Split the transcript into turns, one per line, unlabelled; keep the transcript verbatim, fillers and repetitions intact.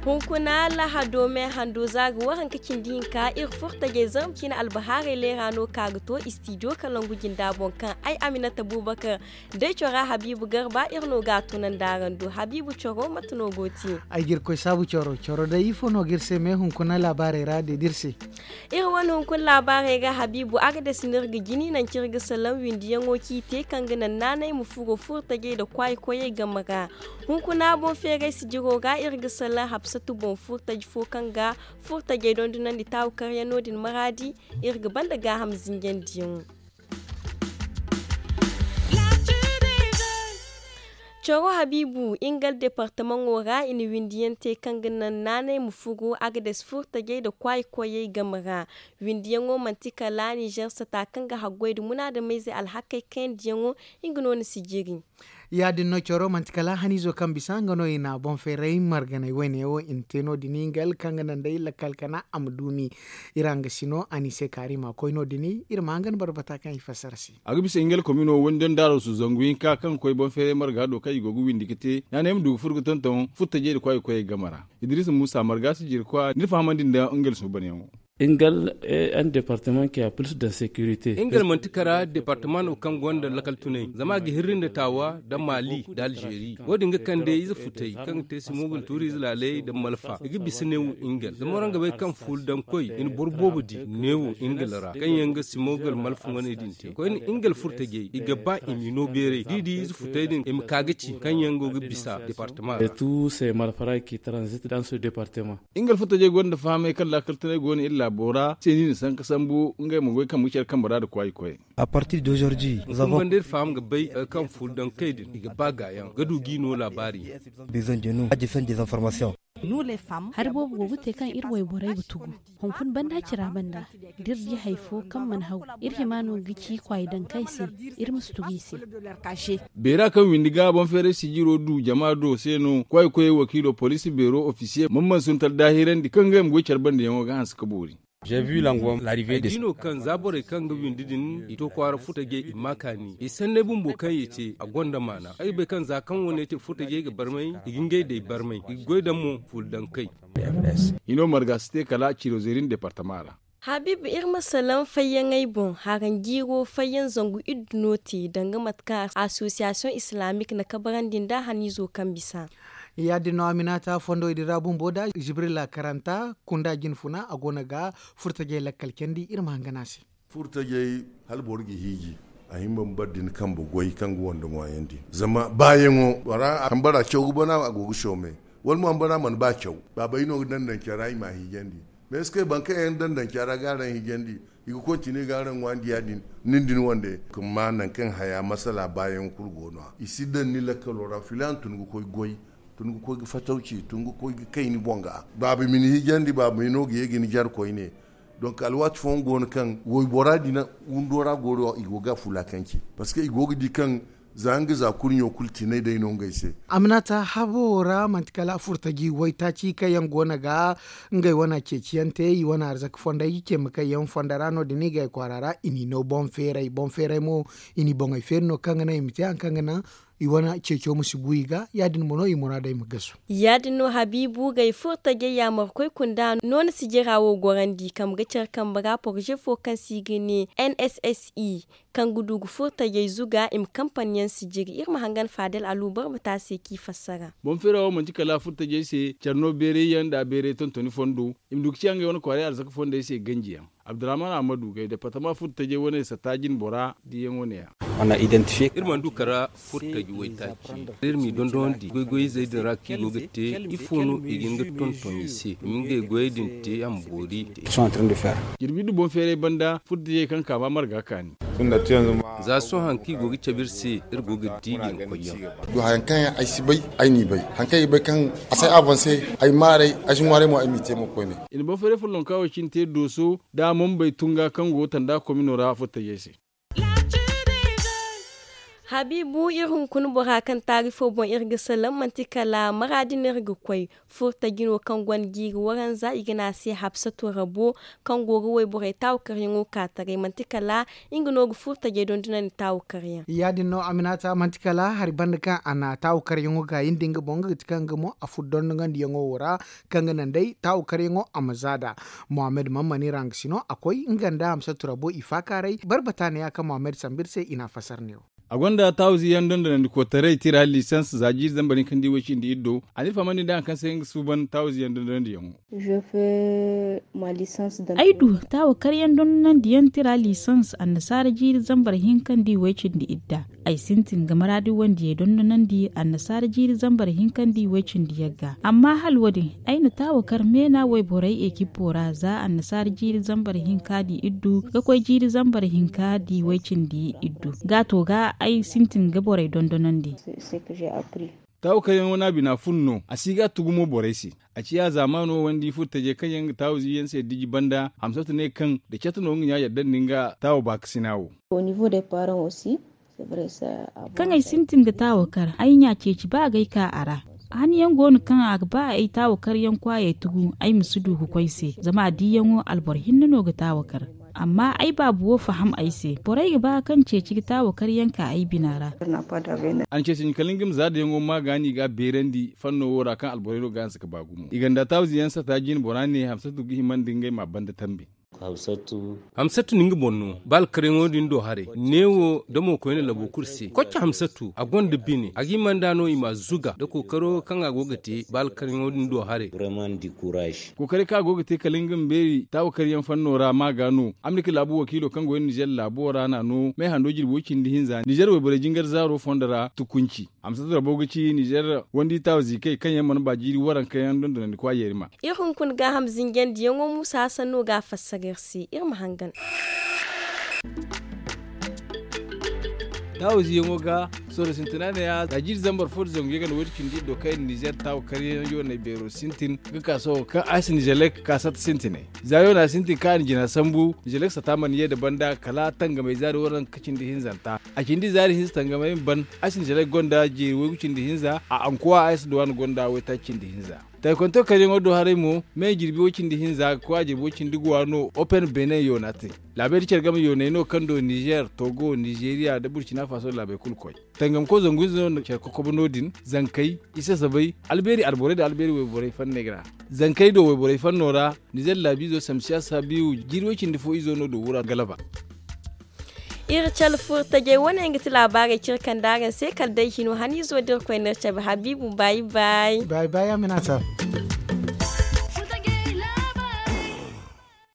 hunkuna la hado me hando zagu wahan kacin dinka ir furta ge zamki na albahare le rano kagto istidio kalangu jinda bonkan ai Aminata Bubakar dai chora Habibu Garba irno gato nan darandu Habibu choro matno goti
ai gir ko sabu choro choro da ifo no girse me hunkuna labare ra de dirse
ir wani hunkun labare ga Habibu aga da sinirga gini nan kirga salam windiyan woki te kanganan nanai mu fugo furta ge da kwai koye gamaga hunkuna bon fere si jiro ga irga salam Hafsatu bon furta fo kanga furta ge don dunan di taw karya nodin maradi irga banda ga hamzin gendiyon Choro Habibu ingal departement wora ini windiyan te kanganan nane mufugo agades furta ge da kwai koye gamara windiyan wo mantika la Niger sata kanga hagwai da muna da maize alhakai kan diyanwo ingano ni sijiri
ya dinno choro mantikala hanizo kambisa ngano ina bon ferei margana wene o inteno diningal kanganan dai la kalkana amdumi iranga sino anise karima koino dini irmangan barbata kan ifasarsi
agibisa ingel komino wondon daro su zanguin ka kan koy bon ferei marga do kay gogu windikete nanem du furgu tonton futta je koy koy gamara Idris Musa marga su jir kwa ni famandin da ingel su bane
Ingal est un département qui a plus d'insécurité.
Ingal mantikara département o kan gonda lakal tunai zama ga hirrin da tawa da Mali da Algeria. Wodi nga kan de iza futai kan te simogul turiz lalai da Malfa. Igi bisnewu Ingal. Zama ranga bai kan ful dan koy in borbobu di newu Ingal ra. Kan yanga simogul Malfa ngone dinte. Ko in Ingal furtage iga ba imino bere. Didi iza futai din im kagaci kan yango ga bisa département.
Et tous ces malfrats qui transitent dans ce département.
Ingal furtage gonda fame kan lakal tunai goni illa bora seni san kasambu ngai mu kan mushar kan bara da kwai kwai
à partir d'aujourd'hui
nous avons bandir fam ga bai kan ful dan kai din ga baga yan gadu gino labari
besoin de nous adjufan des informations
nous les femmes
har bobu gogu te kan irwai borai butugu honkun banda kira banda dirji haifo kan man hau irhimano gici kwai dan kai se irmus tugisi
bera kan windiga bon fere sigiro du jama'a do seno kwai kwai wakilo police bureau officier mamman sun tar dahiran di kan ga mu gocar banda yan ga hansu kabori
J'ai vu l'angom l'arrivée de Dino kan zabore kan ga windidin ito kwara futage imakani isanne bumbo kan yace a gonda mana ai be kan zakan wone te futage ga barmai iginge da barmai igoidan mu fuldan kai
ino marga ste kala cirozerin departamara
Habib irma salam fayan aibon haran giro fayan zangu idnoti danga matka association islamique na kabaran dinda hanizo kan bisa
ya dino Aminata fondo idira bumboda Jibrila karanta kunda jinfuna agonaga furtage lakkal kendi irma hanganasi
furtage halborgi hiji a himban baddin kan bugoi kan wanda moyendi zama bayan wara ambara cewu bana agogu shome wal mu ambara man ba cewu baba ino dandan kirai ma higendi me eske banka en dandan kira garan higendi igu kontine garan wandi yadin nindin wande kuma nan kan haya masala bayan kurgono isidan ni lakalora filan tun ko goyi tungu ko fatauci tungu ko kai ni bonga babu min higendi babu ino ge gini jar ko ine donc alwat fon gon kan woy boradi na undora goro igoga fula kanki parce que igoga di kan zanga za kunyo kultine dai non gaise
Aminata habora mantikala furtagi waitaci kayan gona ga ngai wana kekiyante yi wana arzak fonda yike maka yan fondarano dini ga kwarara ini no bon fere bon fere mo ini bon ay ferno kangana imiti an kangana iwana cece musu buiga yadin mono imona dai magasu
yadin no Habibu gai furta ge ya markoi kunda non si jirawo gorandi kam gacer kan baga projet fo kan sigini N S S E kan gudu furta ge zuga im kampanyan si jiri irma hangan Fadel Alubar mata se ki fassara
bon fera o manti kala furta ge se charno bere yanda bere tontoni fondo im duk cianga wona ko ari arzaka fonda se ganjiya Abdurrahman Amadou gai département furta ge wona sa tajin bora di yengone ya
on a identifié irman dukara furta gi waitaci irmi dondon di goy zai da raki gogete ifono iginga tonton isi minge goy din te ambori
sont en train de faire
girbi du bon fere banda furta ge kan kama marga kani
tunda tiyanzu ma
za so hanki gogi cabirse ir gogi digin koyya
do hankan ai sibai ai ni bai hankan bai kan asai avance ai mare ai mare mo ai mite mo ko ne
in bon fere fulon kawo cinte doso da mun bai tunga kan go tanda kominora furta ge se
Habibu irin kun bura kan tarifo bon irga salam mantikala maradin irga kwai furta gino kan gwan giri waran za igina sai Hafsatu rabo kan gogo wai bure taw karyan ka tare mantikala ingino gu furta ge don dinan taw karyan
ya dinno Aminata mantikala har bandaka ana taw karyan ga indinga bonga tikan gamo afudon ngan diyango wora kan nan dai taw karyan amazada Muhammad Mamani rangsino akwai inganda Hafsatu rabo ifakarai barbata ne aka Muhammad Sambir sai ina fasar ne
a gwanda tauzi yan don da ko tare tira license zaji zambarin kan diwoci da iddo ani famani da kan sayin su ban tauzi yan don da yan
je fais ma licence dans
aidu tawo karyan don nan diyan tira license an nasara jiri zambar hin kan diwoci da idda ai sintin ga maradi wanda ya don nan di an nasara jiri zambar hin kan diwoci da yagga amma halwadin aina tawo karmena wai borai ekipora za an nasara jiri zambar hin kadi iddu ga koi jiri zambar hin kadi wocin di iddu gato ga ai sintin gaborai dondonan di
ta ukayen wani abu na funno a siga tugumo boresi a ciya zamano wandi futta je kan yan tawzi yan sai digi banda hamsatu ne kan da chatano ya yadda ninga tawo baksinawo
au niveau des parents aussi c'est vrai ça
kan ai sintin ga tawo kar ai nya ce ci ba gai ka ara haniyan gonu kan a ba ai tawo kar yan kwaye tugu ai musudu ku kwaise zama diyan wo alborhin no ga tawo kar amma ai babu wo faham aise borai ba kan ce ci ta wa karyanka ai binara
an ce sin kalingim za da yango magani ga berendi fanno wora kan alborero ga suka bagumo iganda tawziyan sa ta jin borane hamsatu gi man dingai ma banda tambe
hamsatu hamsatu ningi bonno bal karengo dindo hare newo damo ko ne labo kursi kocce hamsatu a gonda bini agi mandano ima zuga da kokaro kan agogate bal karengo dindo hare
vraiment di courage
kokare ka agogate kalingin beri tawo karyan fannora magano amrika labu wakilo kan goyin Niger labo rana no mai hando jirbo kin di hinza Niger we bare jingar zaro fondara tukunci hamsatu da bogaci Niger wandi tawo zikai kan yamman ba jiri waran kayan don da ni kwa yerima
ihun kun ga hamzin gen diyango Musa Sanu ga fassaga Merci. Irma hangan.
Tawo ziyango ga soro sintinane ya ajir zambar fort zonge ga wurkin di do kai Niger tawo kare yo na bero sintin ga kaso ka as Nigelek ka sat sintine zayo na sintin ka ni jina sambu Nigelek sa taman ye da banda kala tanga mai zari waran kacin di hinzanta a kin di zari hin tanga mai ban as Nigelek gonda je wucin di hinza a ankuwa as do wan gonda wai ta kin di hinza ta konto kare ngodo harimo me girbi wucin di hinza ko a girbi wucin di gwano open bene yo nati labe dicer gam yo ne no kando Niger Togo Nigeria da Burkina Faso labe kulkoy tangam ko zonguzo no cer ko nodin zankai isa sabai alberi arbore da alberi we bore fan negra zankai do we bore fan nora Niger labi zo samsiya sabiu girwocin di fo izo no do wura galaba
irchal furta je wani ngiti labarai cirkan dagan sai kal dai hinu hani zo dir koinar Habibu bye bye
bye bye Aminata.